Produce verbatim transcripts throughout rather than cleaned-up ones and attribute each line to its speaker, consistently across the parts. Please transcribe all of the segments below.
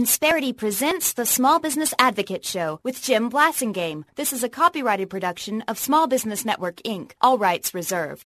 Speaker 1: Insperity presents the Small Business Advocate Show with Jim Blasingame. This is a copyrighted production of Small Business Network, Incorporated. All rights reserved.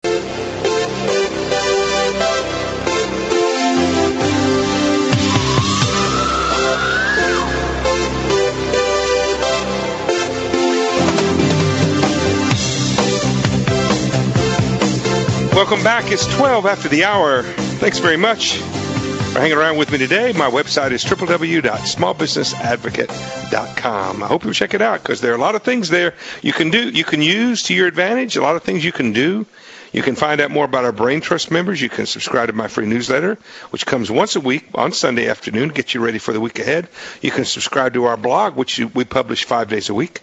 Speaker 2: Welcome back. It's twelve after the hour. Thanks very much for hanging around with me today. My website is w w w dot small business advocate dot com. I hope you'll check it out because there are a lot of things there you can do, you can use to your advantage, a lot of things you can do. You can find out more about our Brain Trust members. You can subscribe to my free newsletter, which comes once a week on Sunday afternoon to get you ready for the week ahead. You can subscribe to our blog, which we publish five days a week.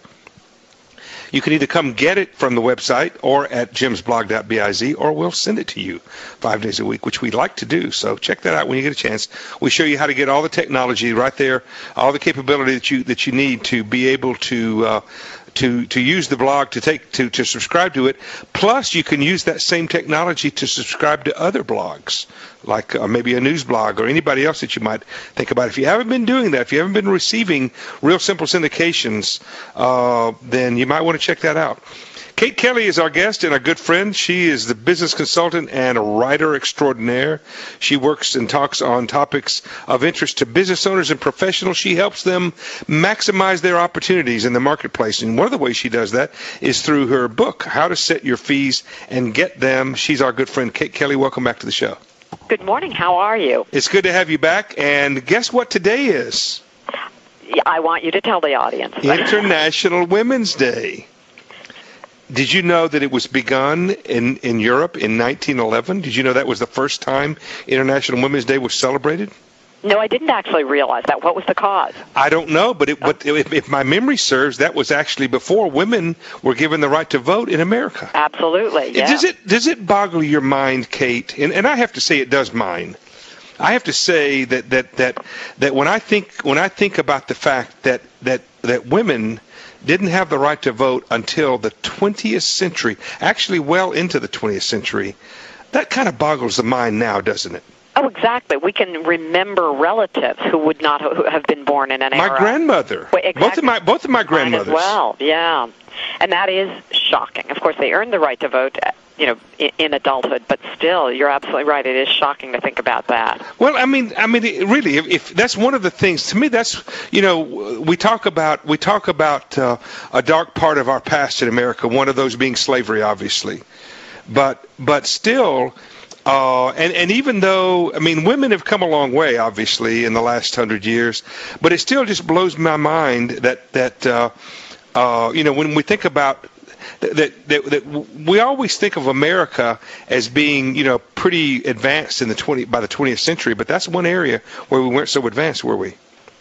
Speaker 2: You can either come get it from the website or at jims blog dot biz, or we'll send it to you five days a week, which we like to do. So check that out when you get a chance. We show you how to get all the technology right there, all the capability that you that you need to be able to uh, to to use the blog, to take to, to subscribe to it. Plus, you can use that same technology to subscribe to other blogs, like uh, maybe a news blog or anybody else that you might think about. If you haven't been doing that, if you haven't been receiving Real Simple syndications, uh, then you might want to check that out. Kate Kelly is our guest and our good friend. She is the business consultant and a writer extraordinaire. She works and talks on topics of interest to business owners and professionals. She helps them maximize their opportunities in the marketplace. And one of the ways she does that is through her book, How to Set Your Fees and Get Them. She's our good friend. Kate Kelly, welcome back to the show.
Speaker 3: Good morning. How are you?
Speaker 2: It's good to have you back. And guess what today is?
Speaker 3: I want you to tell the audience.
Speaker 2: International Women's Day. Did you know that it was begun in, in Europe in nineteen eleven? Did you know that was the first time International Women's Day was celebrated?
Speaker 3: No, I didn't actually realize that. What was the cause?
Speaker 2: I don't know, but, it, but if, if my memory serves, that was actually before women were given the right to vote in America.
Speaker 3: Absolutely, yeah.
Speaker 2: Does it, does it boggle your mind, Kate? And, and I have to say it does mine. I have to say that, that, that, that when I think when I think about the fact that, that, that women didn't have the right to vote until the twentieth century, actually well into the twentieth century, that kind of boggles the mind now, doesn't it?
Speaker 3: Oh, exactly. We can remember relatives who would not have been born in an
Speaker 2: my
Speaker 3: era.
Speaker 2: My grandmother.
Speaker 3: Well, exactly.
Speaker 2: Both of my both of my grandmothers.
Speaker 3: Mine as well, yeah. And that is shocking. Of course, they earned the right to vote, you know, in, in adulthood, but still, you're absolutely right. It is shocking to think about that.
Speaker 2: Well, I mean, I mean, it, really, if, if that's one of the things to me, that's, you know, we talk about we talk about uh, a dark part of our past in America. One of those being slavery, obviously, but but still. Uh, and, and even though, I mean, women have come a long way, obviously, in the last hundred years, but it still just blows my mind that, that uh, uh, you know, when we think about that, that, that we always think of America as being, you know, pretty advanced in the twenty by the twentieth century, but that's one area where we weren't so advanced, were we?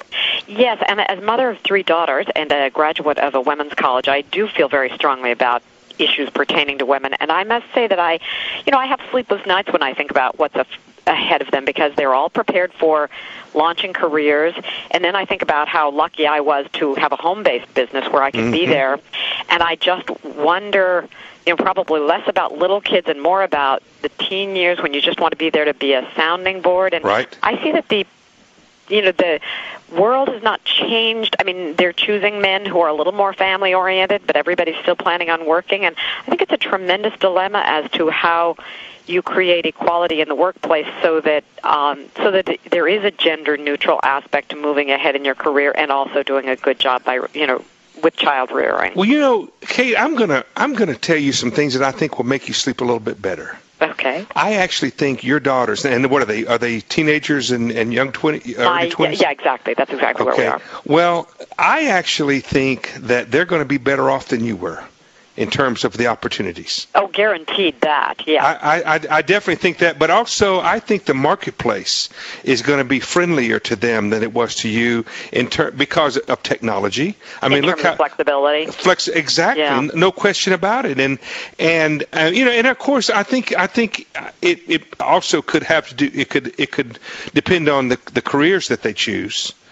Speaker 3: Yes, and as mother of three daughters and a graduate of a women's college, I do feel very strongly about issues pertaining to women. And I must say that I, you know, I have sleepless nights when I think about what's a, ahead of them because they're all prepared for launching careers. And then I think about how lucky I was to have a home-based business where I could mm-hmm. be there. And I just wonder, you know, probably less about little kids and more about the teen years when you just want to be there to be a sounding board. And
Speaker 2: right.
Speaker 3: I see that the You know, the world has not changed. I mean, they're choosing men who are a little more family-oriented, but everybody's still planning on working. And I think it's a tremendous dilemma as to how you create equality in the workplace so that um, so that there is a gender-neutral aspect to moving ahead in your career and also doing a good job by, you know, with child rearing.
Speaker 2: Well, you know, Kate, I'm gonna I'm gonna tell you some things that I think will make you sleep a little bit better.
Speaker 3: Okay.
Speaker 2: I actually think your daughters, and what are they? Are they teenagers and, and young twenty, early twenties?
Speaker 3: Yeah, exactly. That's exactly
Speaker 2: okay.
Speaker 3: where we are.
Speaker 2: Well, I actually think that they're going to be better off than you were in terms of the opportunities.
Speaker 3: Oh, guaranteed that, yeah.
Speaker 2: I, I, I definitely think that, but also I think the marketplace is going to be friendlier to them than it was to you in ter- because of technology. I
Speaker 3: in
Speaker 2: mean,
Speaker 3: terms
Speaker 2: look how
Speaker 3: of flexibility.
Speaker 2: Flex, exactly,
Speaker 3: yeah.
Speaker 2: No question about it. And and uh, you know, and of course, I think I think it, it also could have to do. It could it could depend on the the careers that they choose.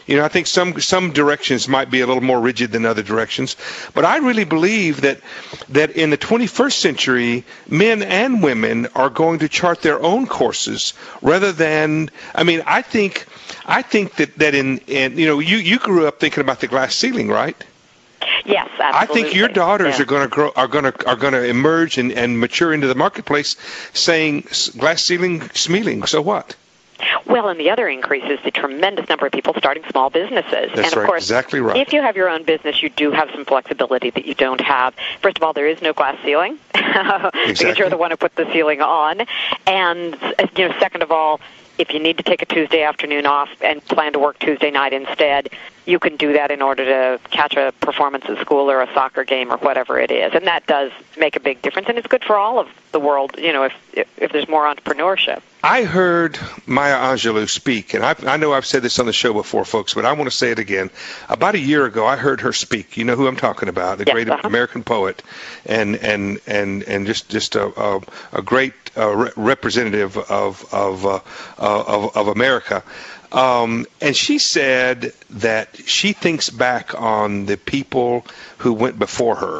Speaker 2: You know, I think some some directions might be a little more rigid than other directions, but I really believe that that in the twenty-first century, men and women are going to chart their own courses rather than. I mean, I think I think that that in, in you know you you grew up thinking about the glass ceiling, right?
Speaker 3: Yes, absolutely.
Speaker 2: I think your daughters
Speaker 3: yeah.
Speaker 2: are going to grow, are going to are going to emerge and, and mature into the marketplace, saying glass ceiling, smealing. So what?
Speaker 3: Well, and the other increase is the tremendous number of people starting small businesses.
Speaker 2: That's
Speaker 3: and of
Speaker 2: right,
Speaker 3: course,
Speaker 2: exactly right.
Speaker 3: If you have your own business, you do have some flexibility that you don't have. First of all, there is no glass ceiling
Speaker 2: Exactly.
Speaker 3: because you're the one who put the ceiling on. And you know, second of all, if you need to take a Tuesday afternoon off and plan to work Tuesday night instead, you can do that in order to catch a performance at school or a soccer game or whatever it is. And that does make a big difference, and it's good for all of the world, you know, if if, if there's more entrepreneurship.
Speaker 2: I heard Maya Angelou speak, and I, I know I've said this on the show before, folks, but I want to say it again. About a year ago, I heard her speak. You know who I'm talking about, the
Speaker 3: yes,
Speaker 2: great
Speaker 3: uh-huh.
Speaker 2: American poet, and and and and just just a a, a great uh, re- representative of of uh, uh, of, of America. Um, and she said that she thinks back on the people who went before her.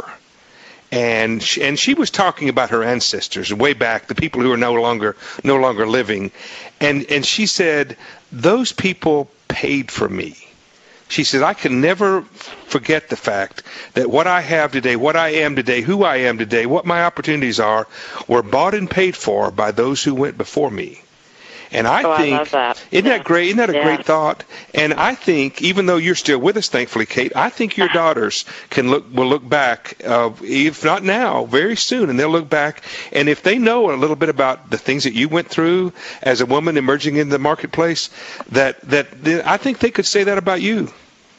Speaker 2: And she, and she was talking about her ancestors way back, the people who are no longer no longer living, and and she said those people paid for me. She said I can never forget the fact that what I have today, what I am today, who I am today, what my opportunities are, were bought and paid for by those who went before me. And I
Speaker 3: oh,
Speaker 2: think,
Speaker 3: I love that.
Speaker 2: isn't
Speaker 3: yeah.
Speaker 2: that great? Isn't that a
Speaker 3: yeah.
Speaker 2: great thought? And I think, even though you're still with us, thankfully, Kate, I think your daughters can look will look back, uh, if not now, very soon, and they'll look back. And if they know a little bit about the things that you went through as a woman emerging in the marketplace, that that I think they could say that about you.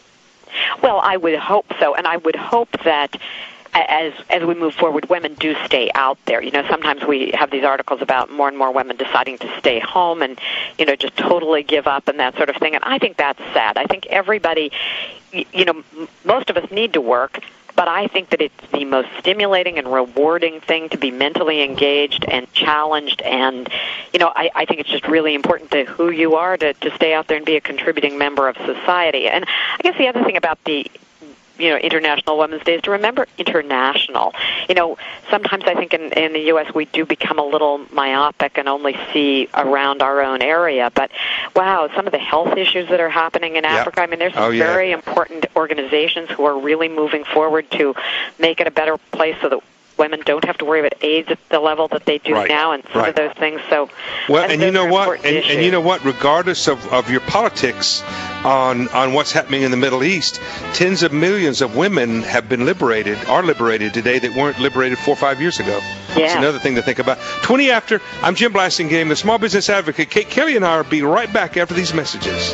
Speaker 3: Well, I would hope so, and I would hope that. As as we move forward, women do stay out there. You know, sometimes we have these articles about more and more women deciding to stay home and, you know, just totally give up and that sort of thing. And I think that's sad. I think everybody, you know, most of us need to work, but I think that it's the most stimulating and rewarding thing to be mentally engaged and challenged. And, you know, I, I think it's just really important to who you are to, to stay out there and be a contributing member of society. And I guess the other thing about the you know, International Women's Day is to remember international. You know, sometimes I think in, in the U S we do become a little myopic and only see around our own area. But, wow, some of the health issues that are happening in
Speaker 2: yep.
Speaker 3: Africa, I mean, there's some
Speaker 2: oh, yeah.
Speaker 3: very important organizations who are really moving forward to make it a better place so that women don't have to worry about AIDS at the level that they do
Speaker 2: right.
Speaker 3: now and some
Speaker 2: right.
Speaker 3: of those things. So,
Speaker 2: well, and you know what? And,
Speaker 3: and
Speaker 2: you know what? Regardless of, of your politics on on what's happening in the Middle East, tens of millions of women have been liberated, are liberated today that weren't liberated four or five years ago.
Speaker 3: Yeah.
Speaker 2: It's another thing to think about. twenty after, I'm Jim Blasingame, the Small Business Advocate. Kate Kelly and I will be right back after these messages.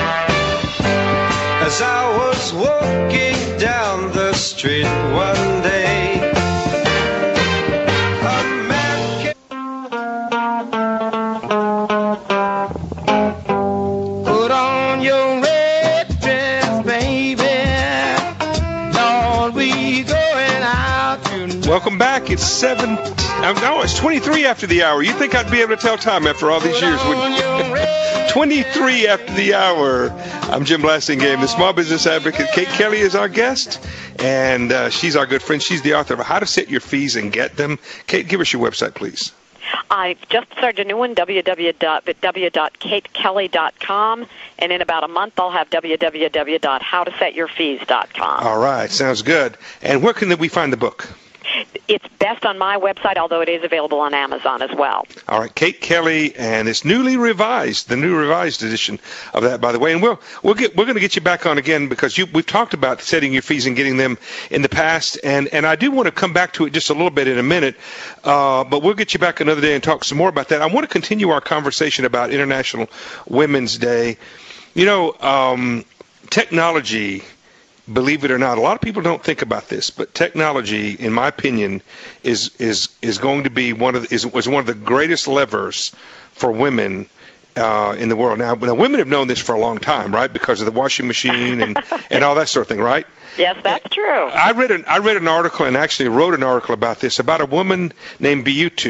Speaker 4: As I was walking down the street one day,
Speaker 2: welcome back. It's seven. No, it's twenty-three after the hour. You think I'd be able to tell time after all these years, wouldn't you? twenty-three after the hour. I'm Jim Blasingame, the Small Business Advocate. Kate Kelly is our guest, and uh, she's our good friend. She's the author of How to Set Your Fees and Get Them. Kate, give us your website, please.
Speaker 3: I just started a new one, w w w dot kate kelly dot com, and in about a month I'll have w w w dot how to set your fees dot com.
Speaker 2: All right, sounds good. And where can we find the book?
Speaker 3: It's best on my website, although it is available on Amazon as well.
Speaker 2: All right, Kate Kelly, and it's newly revised, the new revised edition of that, by the way. And we'll we'll get we're going to get you back on again because you we've talked about setting your fees and getting them in the past, and and I do want to come back to it just a little bit in a minute, uh, but we'll get you back another day and talk some more about that. I want to continue our conversation about International Women's Day. You know, um, technology. Believe it or not, a lot of people don't think about this, but technology, in my opinion, is is is going to be one of the, is was one of the greatest levers for women uh, in the world. Now, now, women have known this for a long time, right? Because of the washing machine and, and all that sort of thing, right?
Speaker 3: Yes, that's true.
Speaker 2: I read an I read an article and actually wrote an article about this about a woman named Biyutu.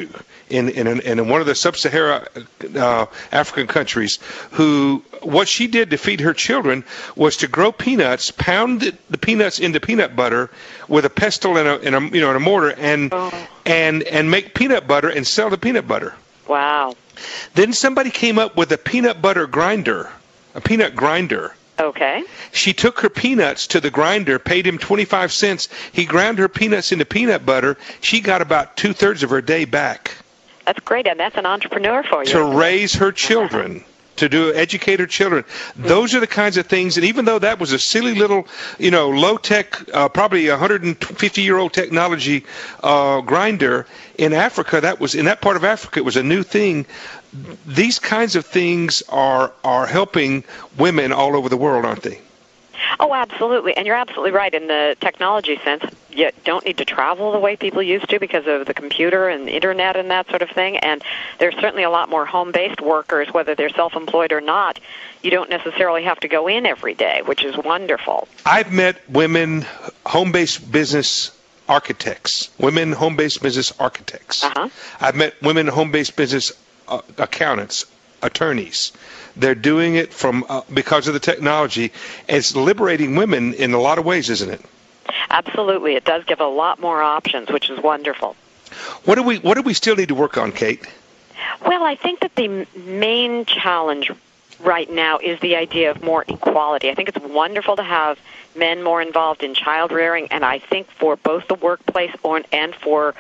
Speaker 2: in in, an, in one of the sub-Sahara uh, African countries who what she did to feed her children was to grow peanuts, pound the, the peanuts into peanut butter with a pestle and a, and a you know and a mortar, and
Speaker 3: oh.
Speaker 2: and and make peanut butter and sell the peanut butter.
Speaker 3: Wow.
Speaker 2: Then somebody came up with a peanut butter grinder, a peanut grinder.
Speaker 3: Okay.
Speaker 2: She took her peanuts to the grinder, paid him twenty-five cents. He ground her peanuts into peanut butter. She got about two-thirds of her day back.
Speaker 3: That's great, and that's an entrepreneur for you.
Speaker 2: To raise her children, to do educate her children. Those are the kinds of things, and even though that was a silly little, you know, low-tech, uh, probably one hundred fifty-year-old technology uh, grinder, in Africa, that was in that part of Africa, it was a new thing. These kinds of things are are helping women all over the world, aren't they?
Speaker 3: Oh, absolutely. And you're absolutely right. In the technology sense, you don't need to travel the way people used to because of the computer and the internet and that sort of thing. And there's certainly a lot more home-based workers, whether they're self-employed or not. You don't necessarily have to go in every day, which is wonderful.
Speaker 2: I've met women, home-based business architects, women home-based business architects.
Speaker 3: Uh-huh.
Speaker 2: I've met women home-based business uh, accountants, attorneys. They're doing it from uh, because of the technology. It's liberating women in a lot of ways, isn't it?
Speaker 3: Absolutely. It does give a lot more options, which is wonderful.
Speaker 2: What do we What do we still need to work on, Kate?
Speaker 3: Well, I think that the main challenge right now is the idea of more equality. I think it's wonderful to have men more involved in child rearing, and I think for both the workplace or, and for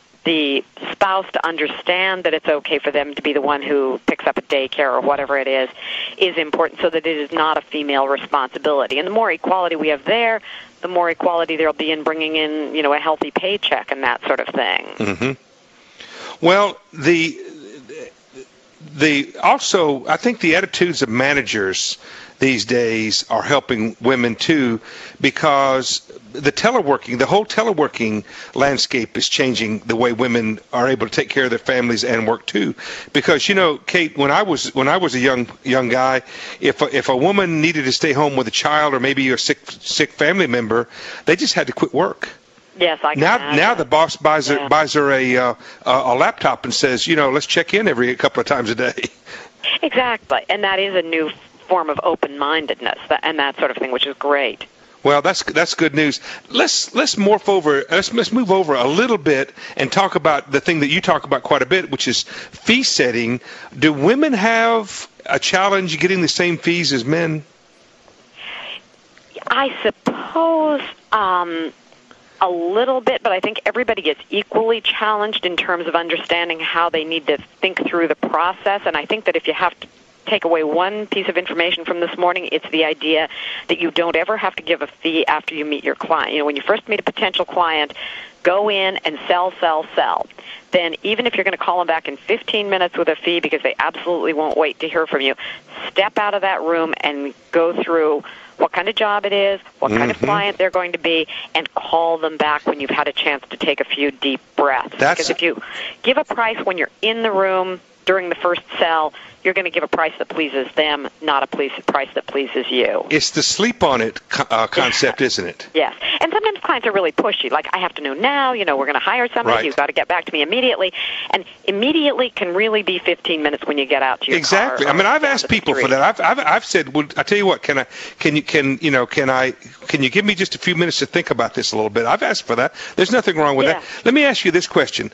Speaker 3: the spouse to understand that it's okay for them to be the one who picks up a daycare or whatever it is, is important so that it is not a female responsibility. And the more equality we have there, the more equality there'll be in bringing in, you know, a healthy paycheck and that sort of thing.
Speaker 2: Mm-hmm. Well, the the also, I think the attitudes of managers these days are helping women too, because the teleworking, the whole teleworking landscape is changing the way women are able to take care of their families and work too. Because, you know, Kate, when I was when I was a young young guy, if a, if a woman needed to stay home with a child or maybe a sick sick family member, they just had to quit work.
Speaker 3: Yes, I can
Speaker 2: now
Speaker 3: imagine.
Speaker 2: now the boss buys her
Speaker 3: Yeah.
Speaker 2: buys her a uh, a laptop and says, you know, let's check in every couple of times a day.
Speaker 3: Exactly, and that is a new form of open-mindedness and that sort of thing, which is great.
Speaker 2: Well, that's that's good news. Let's let's morph over. Let's let's move over a little bit and talk about the thing that you talk about quite a bit, which is fee setting. Do women have a challenge getting the same fees as men?
Speaker 3: I suppose um, a little bit, but I think everybody gets equally challenged in terms of understanding how they need to think through the process. And I think that if you have to take away one piece of information from this morning, it's the idea that you don't ever have to give a fee after you meet your client. You know, when you first meet a potential client, go in and sell, sell, sell. Then even if you're going to call them back in fifteen minutes with a fee because they absolutely won't wait to hear from you, step out of that room and go through what kind of job it is, what kind of
Speaker 2: Mm-hmm.
Speaker 3: client they're going to be, and call them back when you've had a chance to take a few deep breaths.
Speaker 2: That's-
Speaker 3: Because if you give a price when you're in the room during the first sell, you're going to give a price that pleases them, not a price that pleases you.
Speaker 2: It's the sleep on it uh, concept, isn't it?
Speaker 3: Yes. And sometimes clients are really pushy, like, I have to know now, you know, we're going to hire somebody,
Speaker 2: Right.
Speaker 3: you've got to get back to me immediately. And immediately can really be fifteen minutes when you get out to your
Speaker 2: Exactly.
Speaker 3: car.
Speaker 2: I mean, I've
Speaker 3: down
Speaker 2: asked
Speaker 3: to the
Speaker 2: people for
Speaker 3: street.
Speaker 2: that. I've, I've I've said, well, I tell you what, can I can you can you know can I can you give me just a few minutes to think about this a little bit? I've asked for that. There's nothing wrong with
Speaker 3: Yeah.
Speaker 2: that. Let me ask you this question: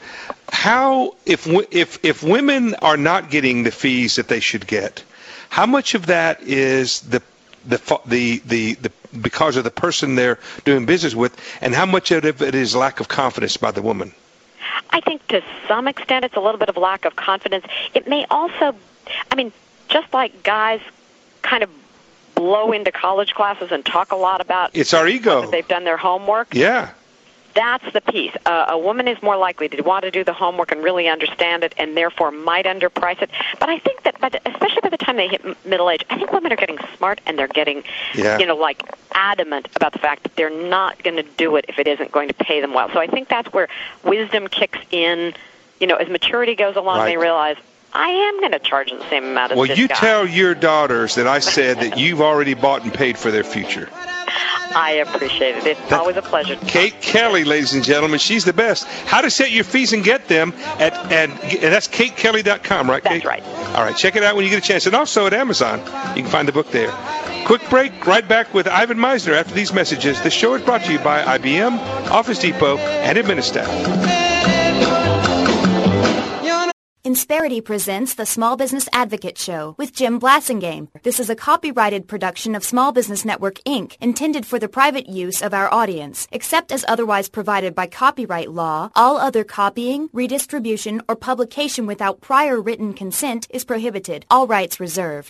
Speaker 2: How if w- if if women are not getting the fees that they should get, how much of that is the the the the, the because of the person they're doing business with, and how much of it is lack of confidence by the woman?
Speaker 3: I think to some extent it's a little bit of lack of confidence. It may also, I mean, just like guys kind of blow into college classes and talk a lot about
Speaker 2: It's our ego.
Speaker 3: whether they've done their homework.
Speaker 2: Yeah.
Speaker 3: That's the piece. Uh, a woman is more likely to want to do the homework and really understand it, and therefore might underprice it. But I think that, by the, especially by the time they hit m- middle age, I think women are getting smart and they're getting,
Speaker 2: Yeah.
Speaker 3: you know, like adamant about the fact that they're not going to do it if it isn't going to pay them well. So I think that's where wisdom kicks in. You know, as maturity goes along,
Speaker 2: Right.
Speaker 3: they realize, I am going to charge the same amount as
Speaker 2: Well,
Speaker 3: this
Speaker 2: you
Speaker 3: guy.
Speaker 2: tell your daughters that I said that you've already bought and paid for their future.
Speaker 3: I appreciate it. It's
Speaker 2: That-
Speaker 3: always a pleasure.
Speaker 2: Kate Kelly, ladies and gentlemen, she's the best. How to set your fees and get them at and, and that's kate kelly dot com, right, Kate?
Speaker 3: That's right.
Speaker 2: All right, check it out when you get a chance, and also at Amazon, you can find the book there. Quick break. Right back with Ivan Meisner after these messages. This show is brought to you by I B M, Office Depot, and Administaff.
Speaker 1: Insperity presents the Small Business Advocate Show with Jim Blasingame. This is a copyrighted production of Small Business Network, Incorporated, intended for the private use of our audience. Except as otherwise provided by copyright law, all other copying, redistribution, or publication without prior written consent is prohibited. All rights reserved.